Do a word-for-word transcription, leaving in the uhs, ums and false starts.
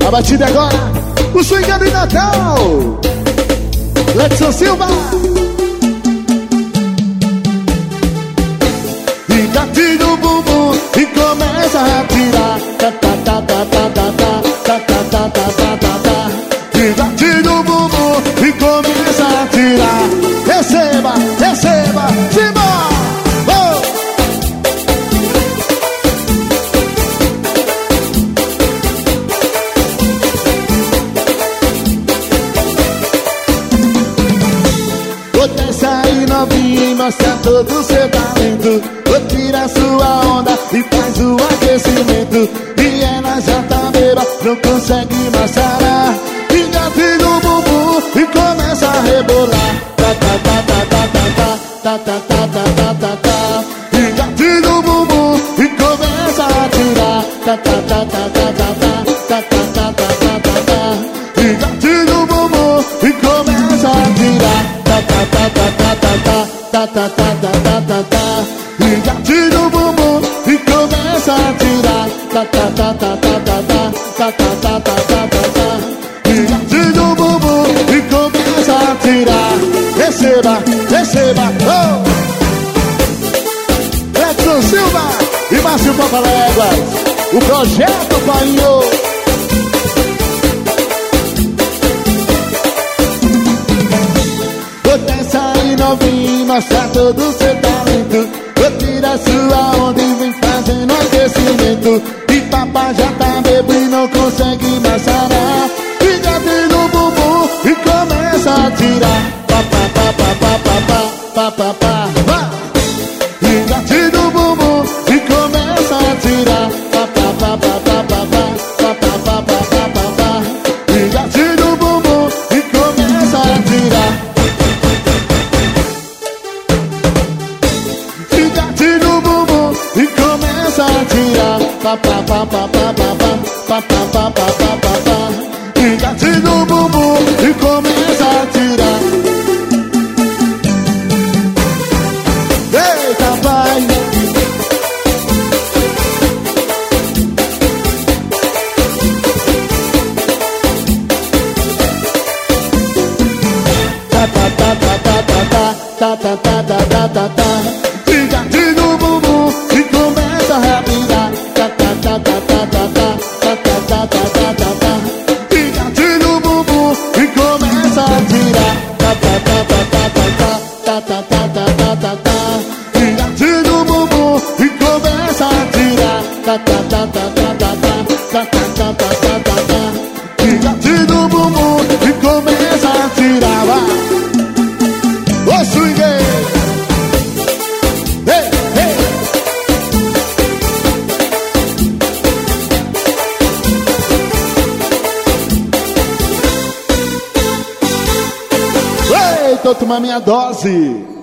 A batida agora, o swing de Natal. Letson Silva. E gatilho o bumbum e começa a tirar. Ta ta ta ta ta ta ta ta ta ta ta ta ta. E gatilho o bumbum e começa a tirar. Receba, receba, simbora. Novinha e mostra todo o seu talento. Vou tirar sua onda e faz o aquecimento. E ela já tá beba, não consegue mais sarar. Engatilha o bumbum e começa a rebolar. Ta ta ta ta ta ta ta ta ta ta ta ta ta. Engatilha o bumbum e começa a tirar. Ta ta ta ta ta ta ta ta ta ta ta ta ta. Engatilha o bumbum e começa a tirar. Ta ta ta ta ta ta ta ta ta ta ta ta ta. Engatilha o bumbum e começa a tirar. Ta ta ta ta ta ta ta ta ta ta ta ta ta. Engatilha o bumbum e começa a tirar. Receba, receba, oh! Letson Silva e Márcio Papaléguas, o projeto Painho. Novinho, mostra todo o seu talento. Vou tirar sua onda e vem fazendo aquecimento. E papai já tá bebo e não consegue mais sarar. Fica no bumbum e começa a tirar. Pa pa pa pa pa pa pa pa pa pa. Fica no bumbum e começa a tirar. Pa pa pa pa pa pa pa pa pa pa pa pa pa. Fica no bumbum e começa a tirar. E começa a tirar. Pa pa pa pa pa pa pa pa pa pa pa pa pa. E gatilha o bumbum e começa a tirar. Eita pai. Ta ta ta ta ta ta ta ta ta ta ta ta ta. E gatilha o bumbum e começa a virar. Ta ta ta ta ta ta ta ta ta ta ta ta ta. E gatilha o bumbum e começa a tirar. Ta ta ta ta ta ta ta ta ta ta ta ta. E gatilha o bumbum e começa a tirar. Ta ta ta ta ta ta ta ta ta ta ta ta ta. E gatilha o bumbum e começa a tirar. Vai. Ô swingueiro. Tô tomando minha dose.